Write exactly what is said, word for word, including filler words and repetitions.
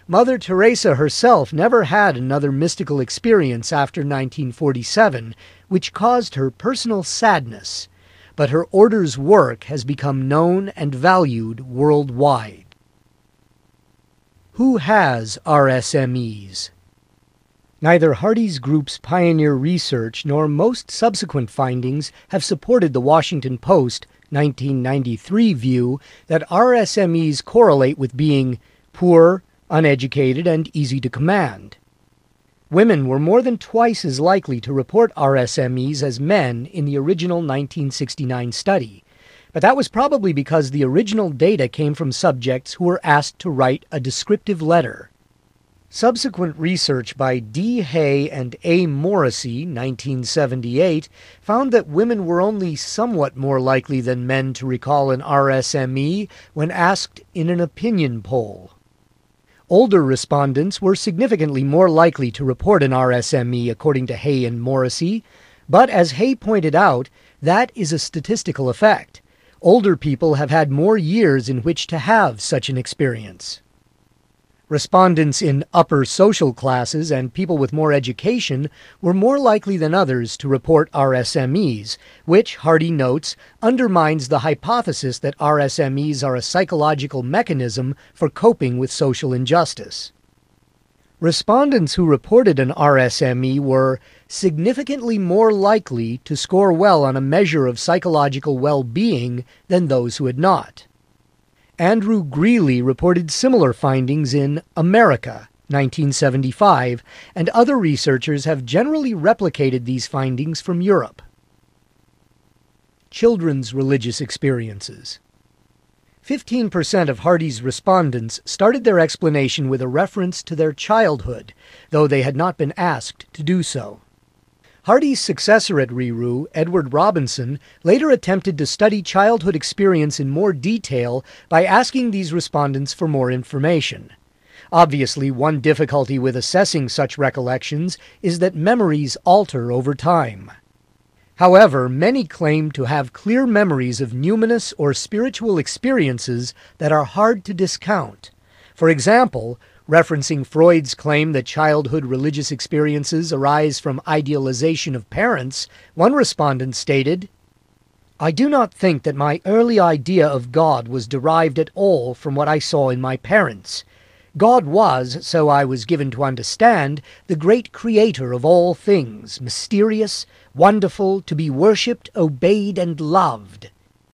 Mother Teresa herself never had another mystical experience after nineteen forty-seven, which caused her personal sadness, but her order's work has become known and valued worldwide. Who has R S M Es? Neither Hardy's group's pioneer research nor most subsequent findings have supported the Washington Post nineteen ninety-three view that R S M Es correlate with being poor, uneducated, and easy to command. Women were more than twice as likely to report R S M Es as men in the original nineteen sixty-nine study, but that was probably because the original data came from subjects who were asked to write a descriptive letter. Subsequent research by D. Hay and A. Morrissey, nineteen seventy-eight, found that women were only somewhat more likely than men to recall an R S M E when asked in an opinion poll. Older respondents were significantly more likely to report an R S M E, according to Hay and Morrissey, but as Hay pointed out, that is a statistical effect. Older people have had more years in which to have such an experience. Respondents in upper social classes and people with more education were more likely than others to report R S M Es, which, Hardy notes, undermines the hypothesis that R S M Es are a psychological mechanism for coping with social injustice. Respondents who reported an R S M E were significantly more likely to score well on a measure of psychological well-being than those who had not. Andrew Greeley reported similar findings in America, nineteen seventy-five, and other researchers have generally replicated these findings from Europe. Children's religious experiences. fifteen percent of Hardy's respondents started their explanation with a reference to their childhood, though they had not been asked to do so. Hardy's successor at R I R U, Edward Robinson, later attempted to study childhood experience in more detail by asking these respondents for more information. Obviously, one difficulty with assessing such recollections is that memories alter over time. However, many claim to have clear memories of numinous or spiritual experiences that are hard to discount. For example, referencing Freud's claim that childhood religious experiences arise from idealization of parents, one respondent stated, "I do not think that my early idea of God was derived at all from what I saw in my parents. God was, so I was given to understand, the great creator of all things, mysterious, wonderful, to be worshipped, obeyed, and loved."